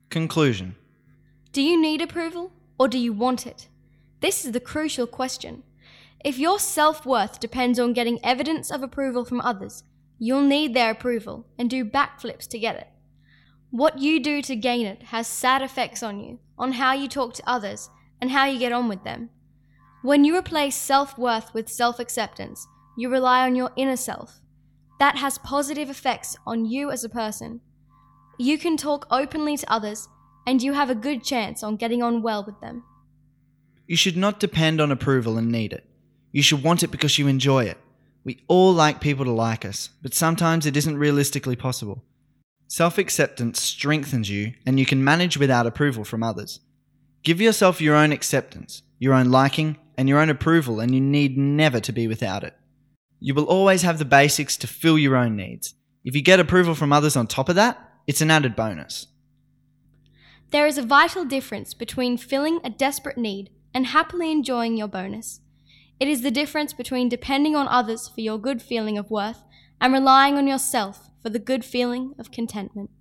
Conclusion. Do you need approval or do you want it? This is the crucial question. If your self-worth depends on getting evidence of approval from others, you'll need their approval and do backflips to get it. What you do to gain it has sad effects on you, on how you talk to others, and how you get on with them. When you replace self-worth with self-acceptance, you rely on your inner self. That has positive effects on you as a person. You can talk openly to others, and you have a good chance on getting on well with them. You should not depend on approval and need it. You should want it because you enjoy it. We all like people to like us, but sometimes it isn't realistically possible. Self-acceptance strengthens you, and you can manage without approval from others. Give yourself your own acceptance, your own liking, and your own approval, and you need never to be without it. You will always have the basics to fill your own needs. If you get approval from others on top of that, it's an added bonus. There is a vital difference between filling a desperate need and happily enjoying your bonus. It is the difference between depending on others for your good feeling of worth and relying on yourself for the good feeling of contentment.